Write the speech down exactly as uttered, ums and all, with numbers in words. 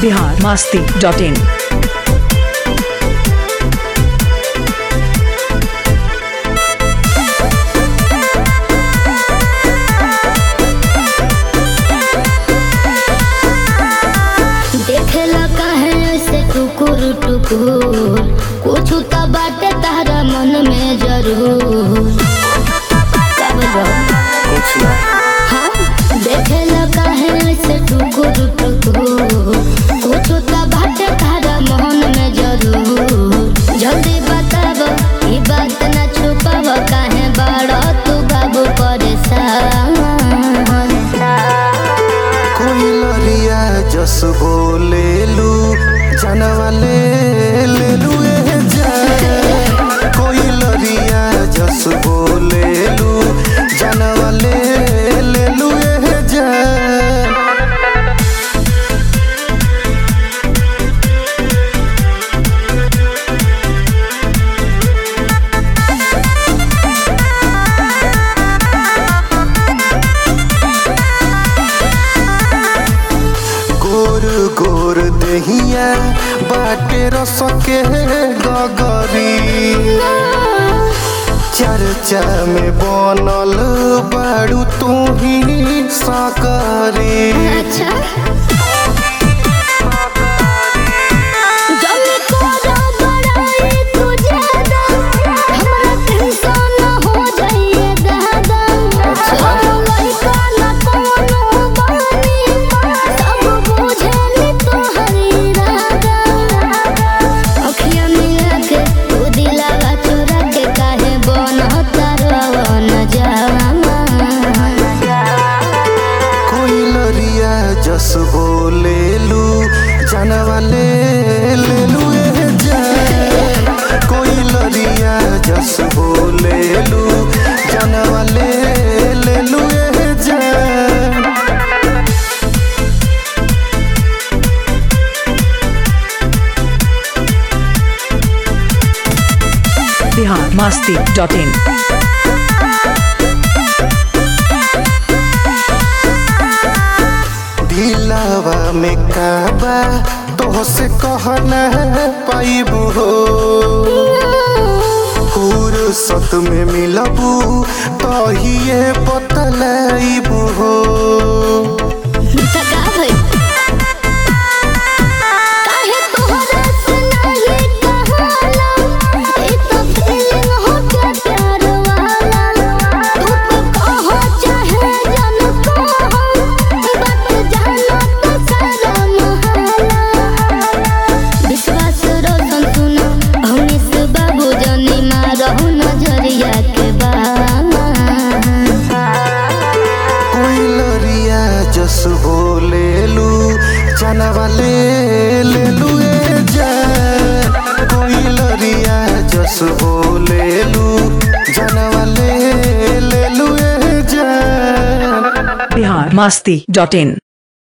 Bihar Masti dot इन। देखेला काहे ऐसे टुकुर टुकुर, कुछ तो बाटे तारा मन में जरूर। कुछ ना हाँ, देखेला काहे ऐसे टुकुर टुकुर, कुछ तो बाटे तारा मन में जरूर। जल्दी बताब, ई बात ना छुपाब, काहे बाड़ा तू बाबू परेशान। कोई लरिया जस बोले लू जानवा ले ले लू ए जान। कोई लरिया जस बोले लू जानवा ले ले लू ए जान। गोर गोर दहिया बाटे रस के गगरी, चर्चा में बनल बाड़ू तू ही सकरी। अच्छा जब कोरा बड़ाई तू ज्यादा, हमरा टेंशन हो जाइए दादा। हम लइका ना कोनो बानी, सब बुझेली तोहर इरादा। अखियाँ मिला के तू दिलावा चुरा के, काहे बनता रवन जावा। कोई लरिया जस बोले लू जानवा ले ले लू ए जान। कोई लरिया जस बोले लू जानवा ले ले लू ए जान। Bihar Masti dot in. दिलावा में काबा तो से कहना पाइबू हो। फुर्सत में मिलबू तो ही बतलाइबू हो। थका भई काहे तोहरा से नहीं कहाला, ई तो फीलिंग हो के प्यार वाला। तू तो कहो चाहे जन कहो, बात जानो तो सारा मोहल्ला। विश्वास रोशन सुनो, अमीश बाबू जनी मारहु नजरिया के बामा। कोई लरिया जस बोले लू जानवा ले ले लू ए जान। कोई लरिया जस बोले लू जानवा ले ले लू ए जान। बिहार मस्ती डॉट इन।